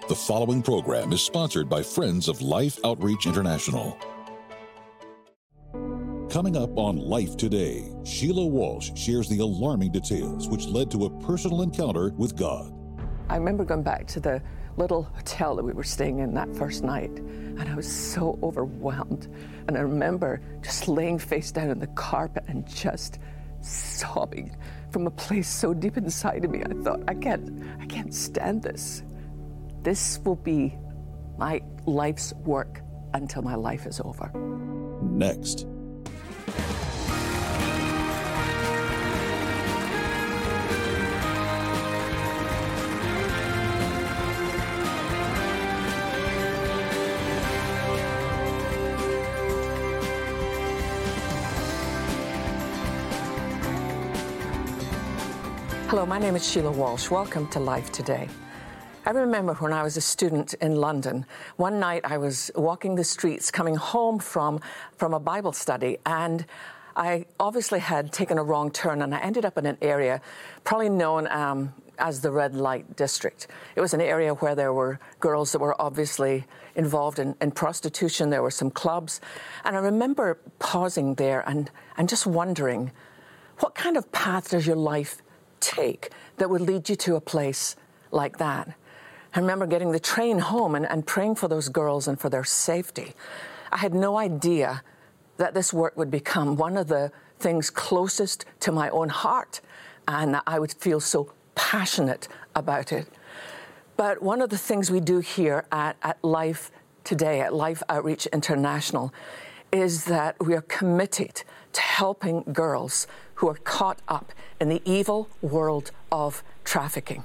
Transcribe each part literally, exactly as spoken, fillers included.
The following program is sponsored by Friends of Life Outreach International. Coming up on Life Today, Sheila Walsh shares the alarming details which led to a personal encounter with God. I remember going back to the little hotel that we were staying in that first night, and I was so overwhelmed. And I remember just laying face down on the carpet and just sobbing from a place so deep inside of me. I thought, I can't, I can't stand this. This will be my life's work until my life is over. Next. Hello, my name is Sheila Walsh. Welcome to Life Today. I remember when I was a student in London, one night I was walking the streets coming home from, from a Bible study, and I obviously had taken a wrong turn, and I ended up in an area probably known um, as the Red Light District. It was an area where there were girls that were obviously involved in, in prostitution. There were some clubs, and I remember pausing there and, and just wondering, what kind of path does your life take that would lead you to a place like that? I remember getting the train home and, and praying for those girls and for their safety. I had no idea that this work would become one of the things closest to my own heart, and that I would feel so passionate about it. But one of the things we do here at, at Life Today, at Life Outreach International, is that we are committed to helping girls who are caught up in the evil world of trafficking.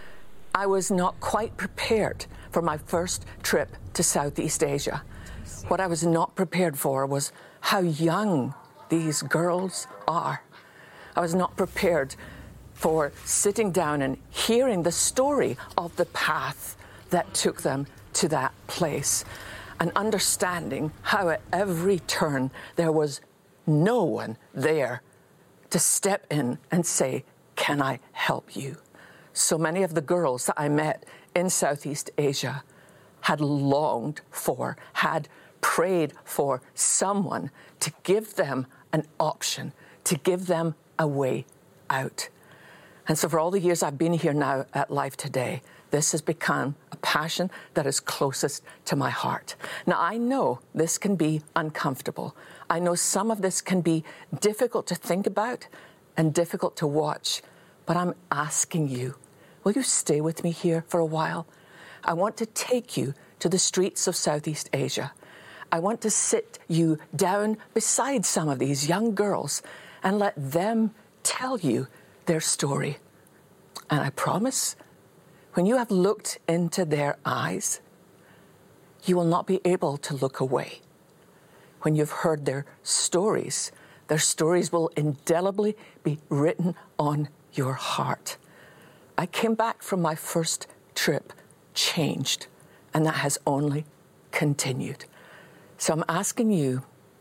I was not quite prepared for my first trip to Southeast Asia. What I was not prepared for was how young these girls are. I was not prepared for sitting down and hearing the story of the path that took them to that place, and understanding how at every turn there was no one there to step in and say, "Can I help you?" So many of the girls that I met in Southeast Asia had longed for, had prayed for someone to give them an option, to give them a way out. And so for all the years I've been here now at Life Today, this has become a passion that is closest to my heart. Now, I know this can be uncomfortable. I know some of this can be difficult to think about and difficult to watch, but I'm asking you, will you stay with me here for a while? I want to take you to the streets of Southeast Asia. I want to sit you down beside some of these young girls and let them tell you their story. And I promise, when you have looked into their eyes, you will not be able to look away. When you've heard their stories, their stories will indelibly be written on your heart. I came back from my first trip changed, and that has only continued. So I'm asking you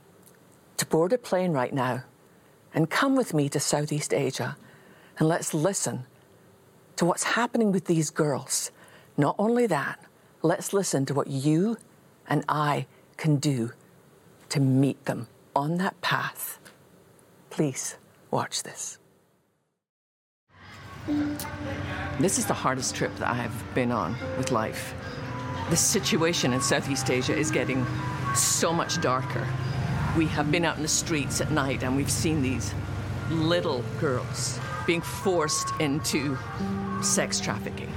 to board a plane right now and come with me to Southeast Asia, and let's listen to what's happening with these girls. Not only that, let's listen to what you and I can do to meet them on that path. Please watch this. This is the hardest trip that I have been on with Life. The situation in Southeast Asia is getting so much darker. We have been out in the streets at night and we've seen these little girls being forced into sex trafficking.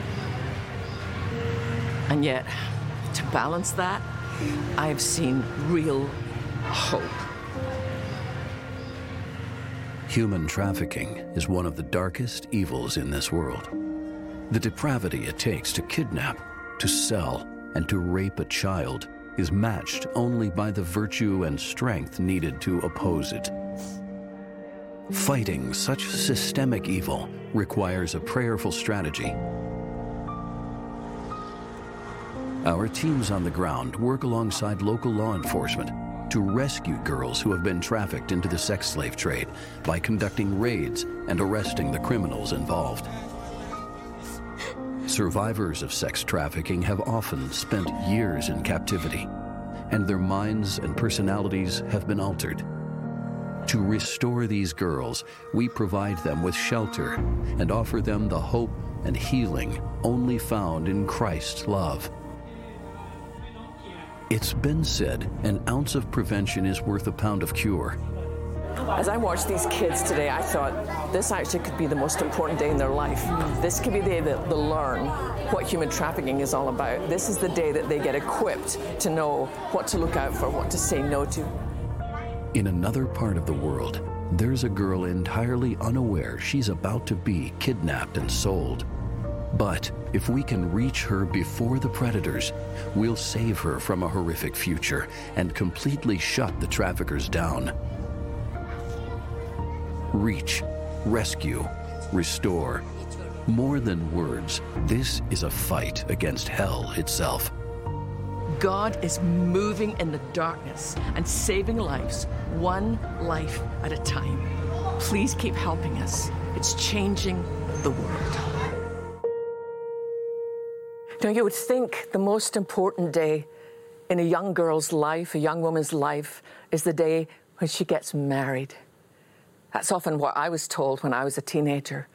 And yet, to balance that, I have seen real hope. Human trafficking is one of the darkest evils in this world. The depravity it takes to kidnap, to sell, and to rape a child is matched only by the virtue and strength needed to oppose it. Fighting such systemic evil requires a prayerful strategy. Our teams on the ground work alongside local law enforcement to rescue girls who have been trafficked into the sex slave trade by conducting raids and arresting the criminals involved. Survivors of sex trafficking have often spent years in captivity, and their minds and personalities have been altered. To restore these girls, we provide them with shelter and offer them the hope and healing only found in Christ's love. It's been said an ounce of prevention is worth a pound of cure. As I watched these kids today, I thought this actually could be the most important day in their life. This could be the day that they'll learn what human trafficking is all about. This is the day that they get equipped to know what to look out for, what to say no to. In another part of the world, there's a girl entirely unaware she's about to be kidnapped and sold. But if we can reach her before the predators, we'll save her from a horrific future and completely shut the traffickers down. Reach, rescue, restore. More than words, this is a fight against hell itself. God is moving in the darkness and saving lives, one life at a time. Please keep helping us. It's changing the world. Now, you would think the most important day in a young girl's life, a young woman's life, is the day when she gets married. That's often what I was told when I was a teenager.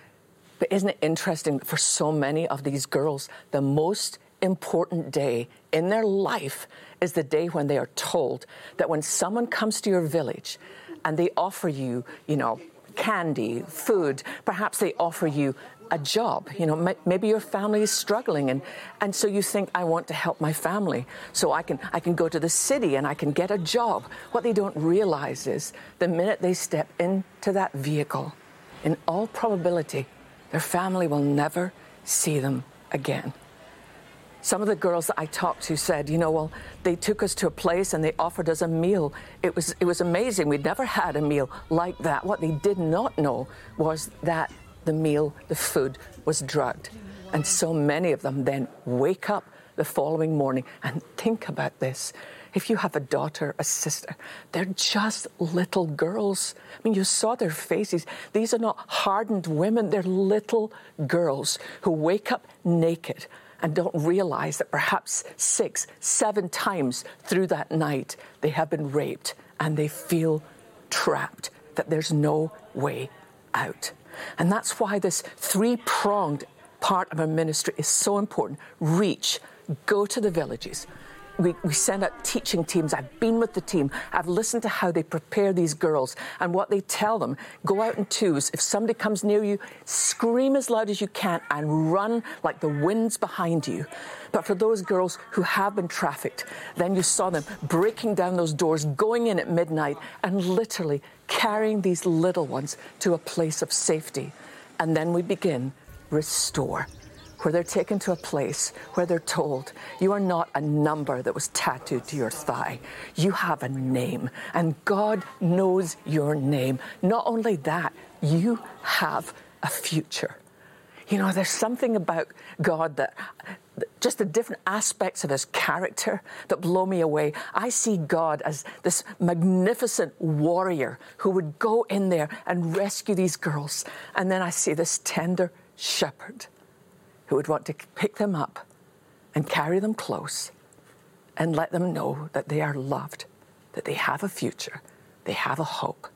But isn't it interesting that for so many of these girls, the most important day in their life is the day when they are told that when someone comes to your village and they offer you, you know, candy, food, perhaps they offer you a job. You know, maybe your family is struggling, and, and so you think, I want to help my family, so I can, I can go to the city and I can get a job. What they don't realize is the minute they step into that vehicle, in all probability, their family will never see them again. Some of the girls that I talked to said, you know, well, they took us to a place and they offered us a meal. It was, it was amazing. We'd never had a meal like that. What they did not know was that the meal, the food, was drugged. And so many of them then wake up the following morning and think about this. If you have a daughter, a sister, they're just little girls. I mean, you saw their faces. These are not hardened women. They're little girls who wake up naked and don't realize that perhaps six, seven times through that night they have been raped, and they feel trapped, that there's no way out. And that's why this three-pronged part of our ministry is so important. Reach, go to the villages. We, we send out teaching teams. I've been with the team. I've listened to how they prepare these girls and what they tell them. Go out in twos. If somebody comes near you, scream as loud as you can and run like the wind's behind you. But for those girls who have been trafficked, then you saw them breaking down those doors, going in at midnight, and literally carrying these little ones to a place of safety. And then we begin restore, where they're taken to a place where they're told, you are not a number that was tattooed to your thigh. You have a name, and God knows your name. Not only that, you have a future. You know, there's something about God that, just the different aspects of his character that blow me away. I see God as this magnificent warrior who would go in there and rescue these girls. And then I see this tender shepherd who would want to pick them up and carry them close and let them know that they are loved, that they have a future, they have a hope.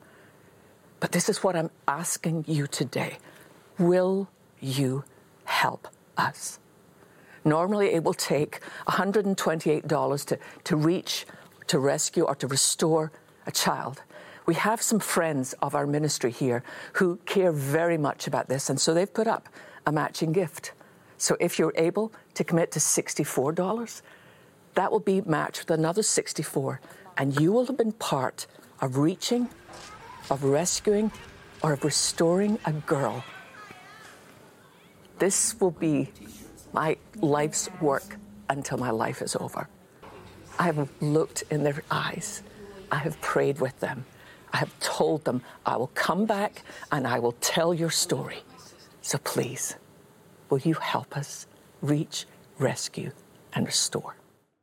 But this is what I'm asking you today. Will you help us? Normally, it will take one hundred twenty-eight dollars to, to reach, to rescue, or to restore a child. We have some friends of our ministry here who care very much about this, and so they've put up a matching gift. So if you're able to commit to sixty-four dollars, that will be matched with another sixty-four dollars, and you will have been part of reaching, of rescuing, or of restoring a girl. This will be my life's work until my life is over. I have looked in their eyes. I have prayed with them. I have told them, I will come back and I will tell your story. So please, will you help us reach, rescue, and restore?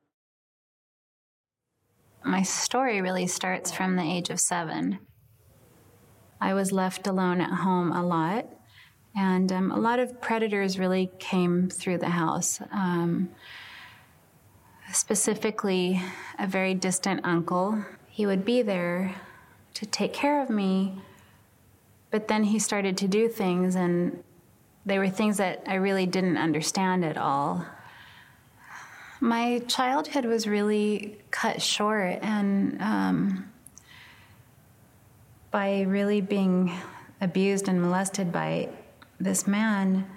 My story really starts from the age of seven. I was left alone at home a lot, And um, a lot of predators really came through the house. Um, specifically, a very distant uncle. He would be there to take care of me, but then he started to do things, and they were things that I really didn't understand at all. My childhood was really cut short, and um, by really being abused and molested by this man,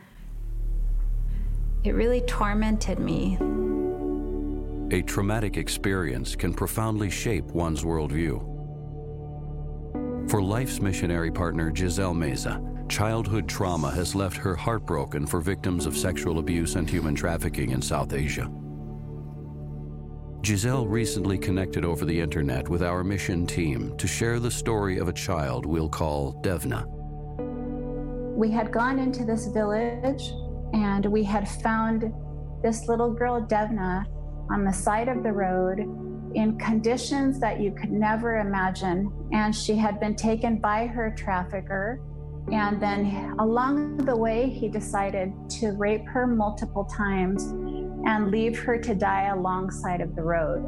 it really tormented me. A traumatic experience can profoundly shape one's worldview. For Life's missionary partner Giselle Meza, childhood trauma has left her heartbroken for victims of sexual abuse and human trafficking in South Asia. Giselle recently connected over the internet with our mission team to share the story of a child we'll call Devna. We had gone into this village and we had found this little girl, Devna, on the side of the road in conditions that you could never imagine. And she had been taken by her trafficker. And then along the way, he decided to rape her multiple times and leave her to die alongside of the road.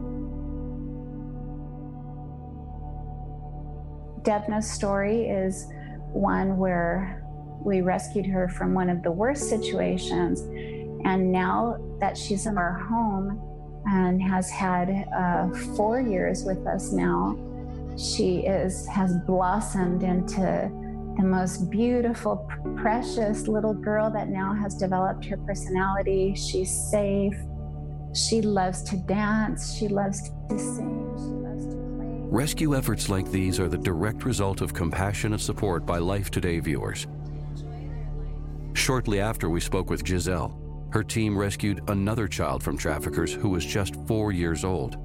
Devna's story is one where we rescued her from one of the worst situations. And now that she's in our home and has had uh, four years with us now, she is has blossomed into the most beautiful, precious little girl that now has developed her personality. She's safe. She loves to dance. She loves to sing. She loves to play. Rescue efforts like these are the direct result of compassionate support by Life Today viewers. Shortly after we spoke with Giselle, her team rescued another child from traffickers who was just four years old.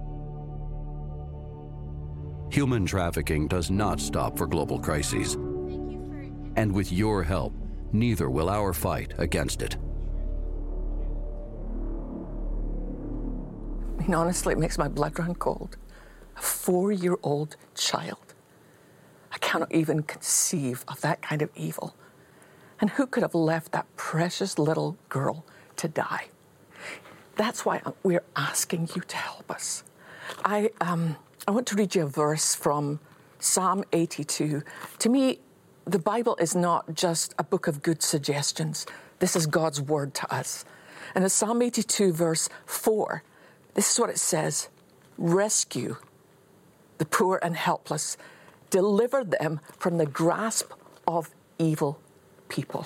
Human trafficking does not stop for global crises. And with your help, neither will our fight against it. I mean, honestly, it makes my blood run cold. A four-year-old child. I cannot even conceive of that kind of evil. And who could have left that precious little girl to die? That's why we're asking you to help us. I, um, I want to read you a verse from Psalm eighty-two. To me, the Bible is not just a book of good suggestions. This is God's word to us. And in Psalm eighty-two, verse four, this is what it says: rescue the poor and helpless, deliver them from the grasp of evil people.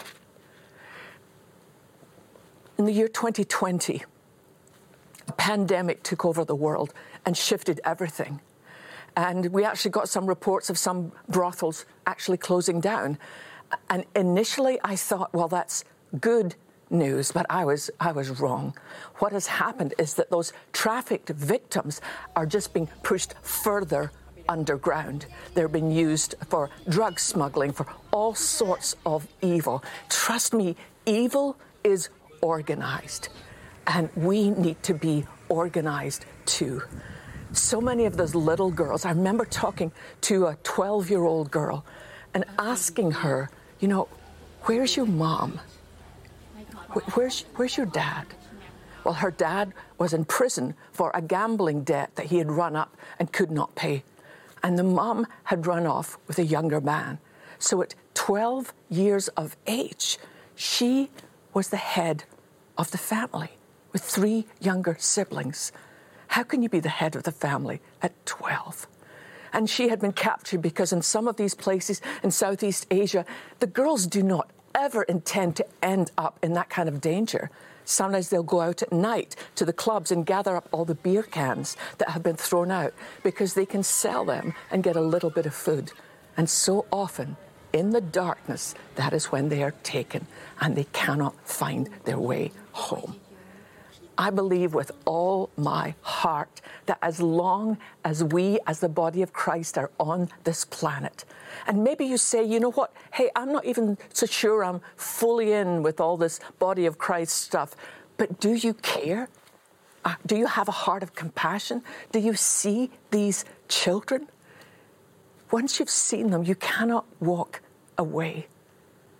In the year twenty twenty, a pandemic took over the world and shifted everything. And we actually got some reports of some brothels actually closing down. And initially I thought, well, that's good news, but I was I was wrong. What has happened is that those trafficked victims are just being pushed further underground. They're being used for drug smuggling, for all sorts of evil. Trust me, evil is organized, and we need to be organized too. So many of those little girls, I remember talking to a twelve-year-old girl and asking her, you know, where's your mom? Where's, where's your dad? Well, her dad was in prison for a gambling debt that he had run up and could not pay. And the mom had run off with a younger man. So at twelve years of age, she was the head of the family with three younger siblings. How can you be the head of the family at twelve? And she had been captured because in some of these places in Southeast Asia, the girls do not ever intend to end up in that kind of danger. Sometimes they'll go out at night to the clubs and gather up all the beer cans that have been thrown out because they can sell them and get a little bit of food. And so often, in the darkness, that is when they are taken and they cannot find their way home. I believe with all my heart that as long as we as the body of Christ are on this planet, and maybe you say, you know what, hey, I'm not even so sure I'm fully in with all this body of Christ stuff, but do you care? Uh, do you have a heart of compassion? Do you see these children? Once you've seen them, you cannot walk away.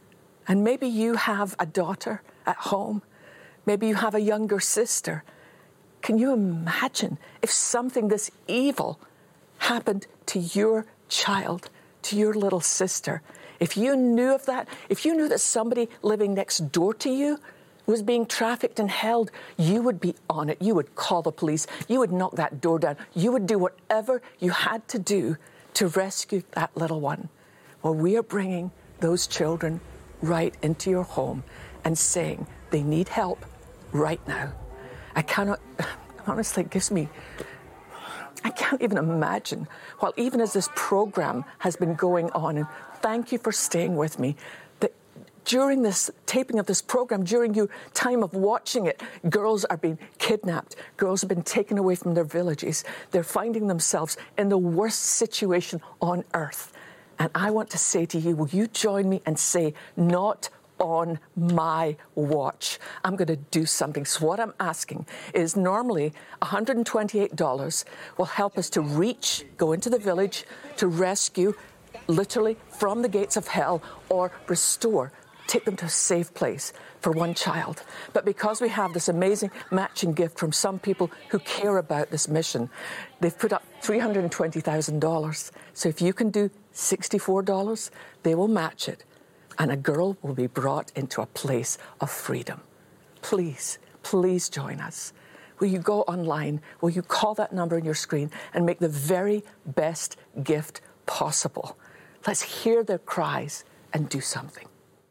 And maybe you have a daughter at home. Maybe you have a younger sister. Can you imagine if something this evil happened to your child, to your little sister? If you knew of that, if you knew that somebody living next door to you was being trafficked and held, you would be on it. You would call the police. You would knock that door down. You would do whatever you had to do to rescue that little one. Well, we are bringing those children right into your home and saying they need help right now. I cannot, honestly, it gives me, I can't even imagine, while even as this program has been going on, and thank you for staying with me, that during this taping of this program, during your time of watching it, girls are being kidnapped. Girls have been taken away from their villages. They're finding themselves in the worst situation on earth. And I want to say to you, will you join me and say, not on my watch? I'm going to do something. So what I'm asking is, normally one hundred twenty-eight dollars will help us to reach, go into the village, to rescue, literally from the gates of hell, or restore, take them to a safe place for one child. But because we have this amazing matching gift from some people who care about this mission, they've put up three hundred twenty thousand dollars. So if you can do sixty-four dollars, they will match it, and a girl will be brought into a place of freedom. Please, please join us. Will you go online? Will you call that number on your screen and make the very best gift possible? Let's hear their cries and do something.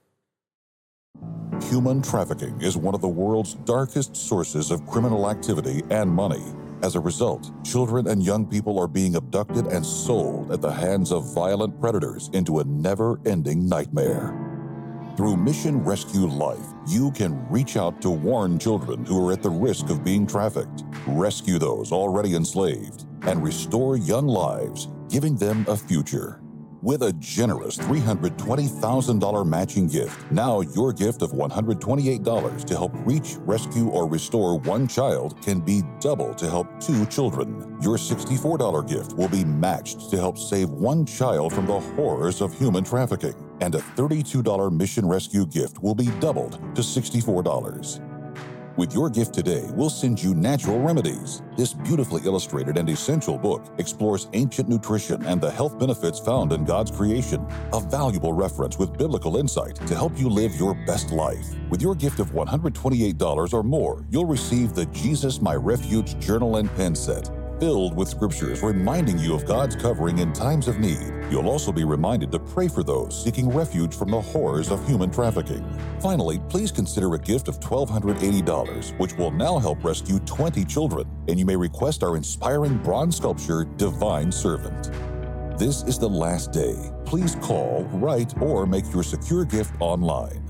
Human trafficking is one of the world's darkest sources of criminal activity and money. As a result, children and young people are being abducted and sold at the hands of violent predators into a never-ending nightmare. Through Mission Rescue Life, you can reach out to warn children who are at the risk of being trafficked, rescue those already enslaved, and restore young lives, giving them a future. With a generous three hundred twenty thousand dollars matching gift, now your gift of one hundred twenty-eight dollars to help reach, rescue, or restore one child can be double to help two children. Your sixty-four dollars gift will be matched to help save one child from the horrors of human trafficking. And a thirty-two dollars Mission Rescue gift will be doubled to sixty-four dollars. With your gift today, we'll send you Natural Remedies. This beautifully illustrated and essential book explores ancient nutrition and the health benefits found in God's creation. A valuable reference with biblical insight to help you live your best life. With your gift of one hundred twenty-eight dollars or more, you'll receive the Jesus My Refuge journal and pen set, filled with scriptures reminding you of God's covering in times of need. You'll also be reminded to pray for those seeking refuge from the horrors of human trafficking. Finally, please consider a gift of one thousand two hundred eighty dollars, which will now help rescue twenty children, and you may request our inspiring bronze sculpture, Divine Servant. This is the last day. Please call, write, or make your secure gift online.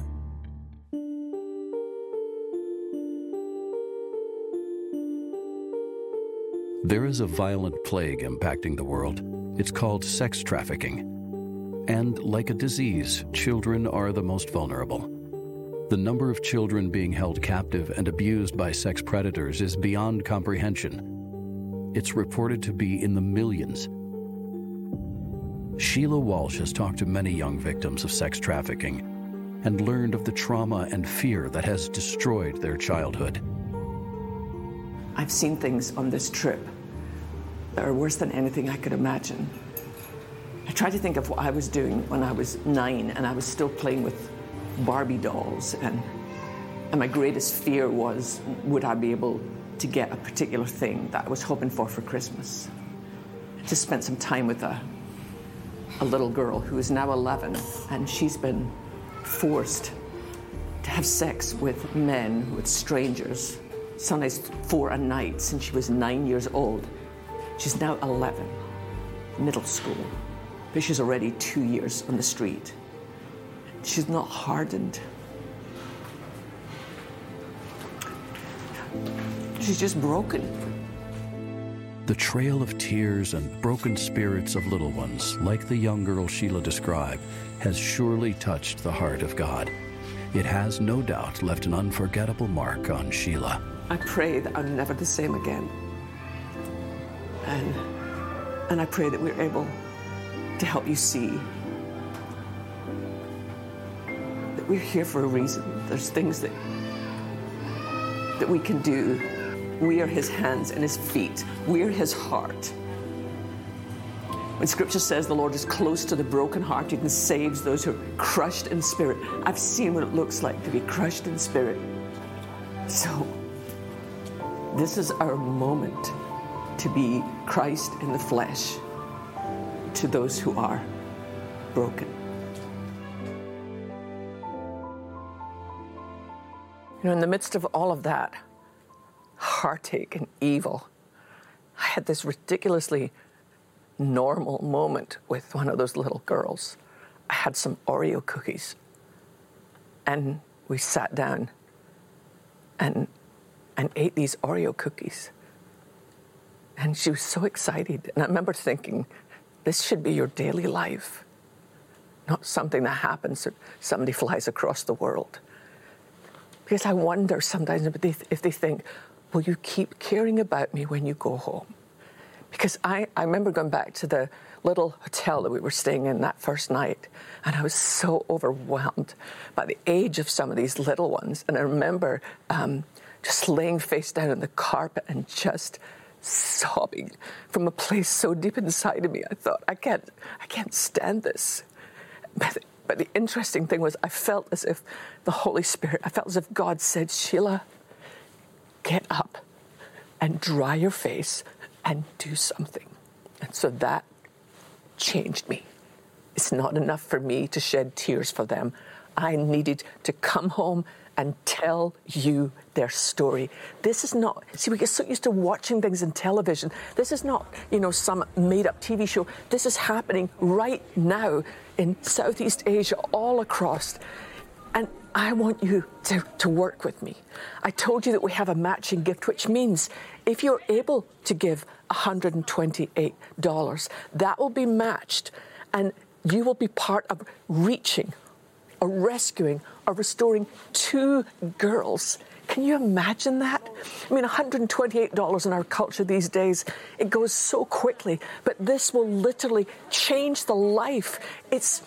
There is a violent plague impacting the world. It's called sex trafficking. And like a disease, children are the most vulnerable. The number of children being held captive and abused by sex predators is beyond comprehension. It's reported to be in the millions. Sheila Walsh has talked to many young victims of sex trafficking and learned of the trauma and fear that has destroyed their childhood. I've seen things on this trip that are worse than anything I could imagine. I tried to think of what I was doing when I was nine and I was still playing with Barbie dolls, and, and my greatest fear was, would I be able to get a particular thing that I was hoping for for Christmas? I just spent some time with a, a little girl who is now eleven, and she's been forced to have sex with men, with strangers, Sundays four a night since she was nine years old. She's now eleven, middle school, but she's already two years on the street. She's not hardened. She's just broken. The trail of tears and broken spirits of little ones, like the young girl Sheila described, has surely touched the heart of God. It has no doubt left an unforgettable mark on Sheila. I pray that I'm never the same again. And, and I pray that we're able to help you see that we're here for a reason. There's things that that we can do. We are his hands and his feet. We are his heart. When Scripture says the Lord is close to the brokenhearted and saves those who are crushed in spirit, I've seen what it looks like to be crushed in spirit. So, this is our moment to be Christ in the flesh to those who are broken. You know, in the midst of all of that heartache and evil, I had this ridiculously normal moment with one of those little girls. I had some Oreo cookies, and we sat down and and ate these Oreo cookies. And she was so excited. And I remember thinking, this should be your daily life, not something that happens that somebody flies across the world. Because I wonder sometimes if they, if they think, will you keep caring about me when you go home? Because I, I remember going back to the little hotel that we were staying in that first night, and I was so overwhelmed by the age of some of these little ones. And I remember um, just laying face down on the carpet and just sobbing from a place so deep inside of me. I thought, I can't, I can't stand this. But, but the interesting thing was I felt as if the Holy Spirit, I felt as if God said, Sheila, get up and dry your face and do something. And so that changed me. It's not enough for me to shed tears for them. I needed to come home and tell you their story. This is not, see, we get so used to watching things in television. This is not, you know, some made-up T V show. This is happening right now in Southeast Asia, all across. And I want you to, to work with me. I told you that we have a matching gift, which means if you're able to give one hundred twenty-eight dollars, that will be matched, and you will be part of reaching or rescuing or restoring two girls. Can you imagine that? I mean, one hundred twenty-eight dollars in our culture these days, it goes so quickly, but this will literally change the life. It's,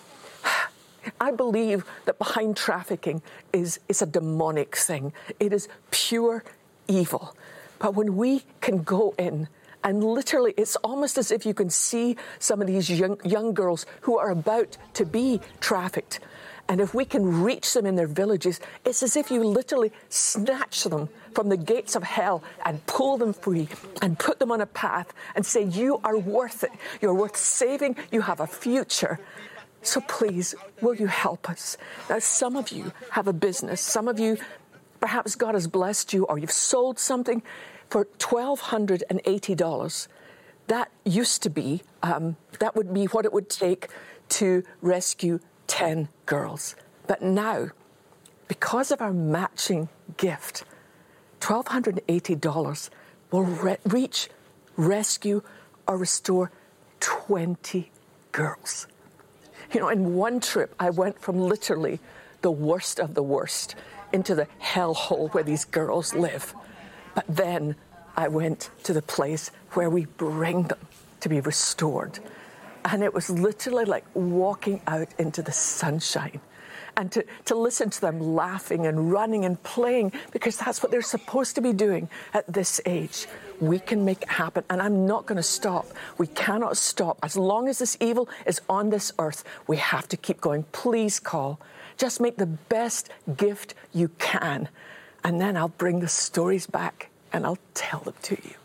I believe that behind trafficking is, is a demonic thing. It is pure evil. But when we can go in and literally, it's almost as if you can see some of these young, young girls who are about to be trafficked. And if we can reach them in their villages, it's as if you literally snatch them from the gates of hell and pull them free and put them on a path and say, you are worth it. You're worth saving. You have a future. So please, will you help us? Now, some of you have a business. Some of you, perhaps God has blessed you, or you've sold something for one thousand two hundred eighty dollars. That used to be, um, that would be what it would take to rescue ten girls. But now, because of our matching gift, one thousand two hundred eighty dollars will re- reach, rescue, or restore twenty girls. You know, in one trip, I went from literally the worst of the worst into the hellhole where these girls live. But then I went to the place where we bring them to be restored. And it was literally like walking out into the sunshine and to, to listen to them laughing and running and playing, because that's what they're supposed to be doing at this age. We can make it happen, and I'm not going to stop. We cannot stop. As long as this evil is on this earth, we have to keep going. Please call. Just make the best gift you can, and then I'll bring the stories back and I'll tell them to you.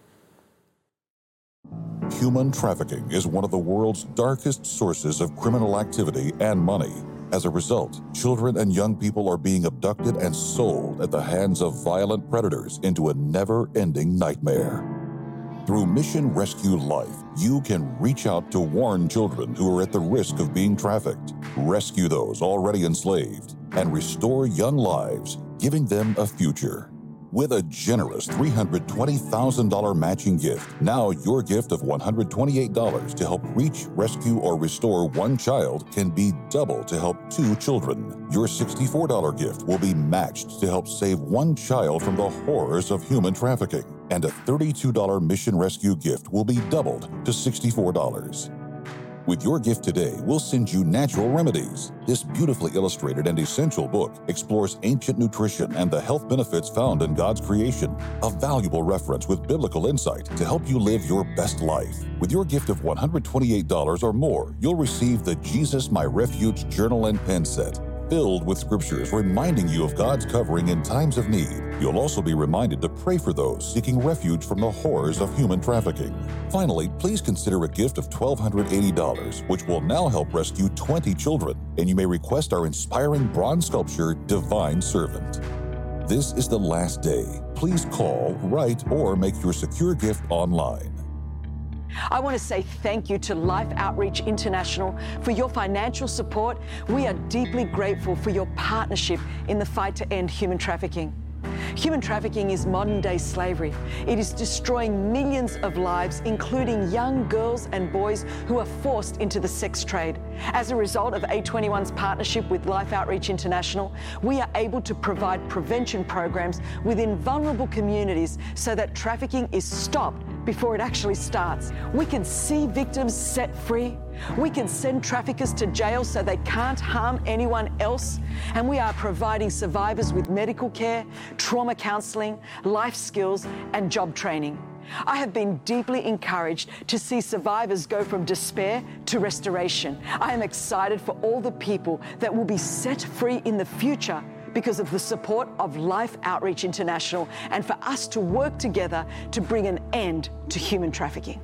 Human trafficking is one of the world's darkest sources of criminal activity and money. As a result, children and young people are being abducted and sold at the hands of violent predators into a never-ending nightmare. Through Mission Rescue Life, you can reach out to warn children who are at the risk of being trafficked, rescue those already enslaved, and restore young lives, giving them a future. With a generous three hundred twenty thousand dollars matching gift, now your gift of one hundred twenty-eight dollars to help reach, rescue, or restore one child can be double to help two children. Your sixty-four dollars gift will be matched to help save one child from the horrors of human trafficking. And a thirty-two dollars Mission Rescue gift will be doubled to sixty-four dollars. With your gift today, we'll send you Natural Remedies. This beautifully illustrated and essential book explores ancient nutrition and the health benefits found in God's creation. A valuable reference with biblical insight to help you live your best life. With your gift of one hundred twenty-eight dollars or more, you'll receive the Jesus My Refuge Journal and Pen Set, filled with scriptures reminding you of God's covering in times of need. You'll also be reminded to pray for those seeking refuge from the horrors of human trafficking. Finally, please consider a gift of one thousand two hundred eighty dollars, which will now help rescue twenty children, and you may request our inspiring bronze sculpture, Divine Servant. This is the last day. Please call, write, or make your secure gift online. I want to say thank you to Life Outreach International for your financial support. We are deeply grateful for your partnership in the fight to end human trafficking. Human trafficking is modern-day slavery. It is destroying millions of lives, including young girls and boys who are forced into the sex trade. As a result of A twenty-one's partnership with Life Outreach International, we are able to provide prevention programs within vulnerable communities so that trafficking is stopped before it actually starts. We can see victims set free. We can send traffickers to jail so they can't harm anyone else. And we are providing survivors with medical care, trauma counseling, life skills, and job training. I have been deeply encouraged to see survivors go from despair to restoration. I am excited for all the people that will be set free in the future because of the support of Life Outreach International and for us to work together to bring an end to human trafficking.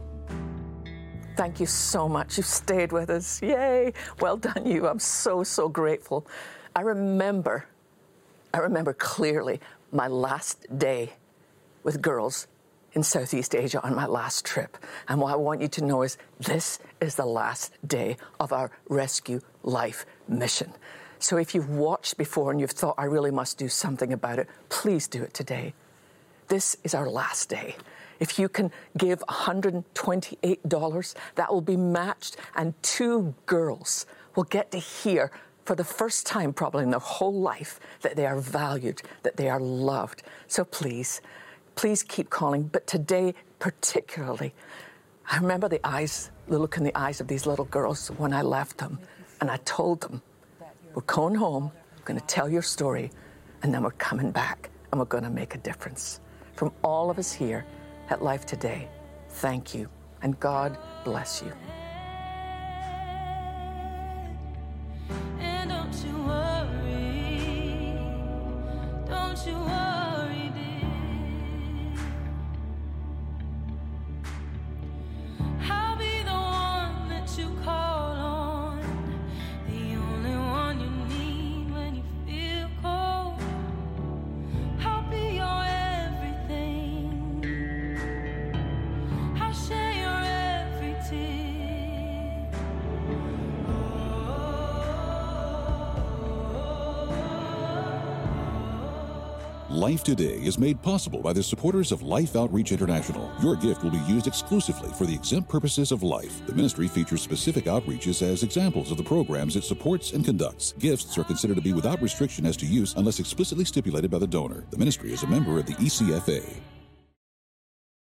Thank you so much. You've stayed with us. Yay. Well done, you. I'm so, so grateful. I remember, I remember clearly my last day with girls in Southeast Asia on my last trip. And what I want you to know is this is the last day of our Rescue Life mission. So if you've watched before and you've thought, I really must do something about it, please do it today. This is our last day. If you can give one hundred twenty-eight dollars, that will be matched, and two girls will get to hear for the first time probably in their whole life that they are valued, that they are loved. So please, please keep calling. But today particularly, I remember the eyes, the look in the eyes of these little girls when I left them, and I told them, we're going home, we're going to tell your story, and then we're coming back, and we're going to make a difference. From all of us here at Life Today, thank you, and God bless you. And don't you worry, don't you worry, dear. I'll be the one that you call on, the only one you need when you feel cold. I'll be your everything. I'll share your every tear. Life Today is made possible by the supporters of Life Outreach International. Your gift will be used exclusively for the exempt purposes of life. The ministry features specific outreaches as examples of the programs it supports and conducts. Gifts are considered to be without restriction as to use unless explicitly stipulated by the donor. The ministry is a member of the E C F A.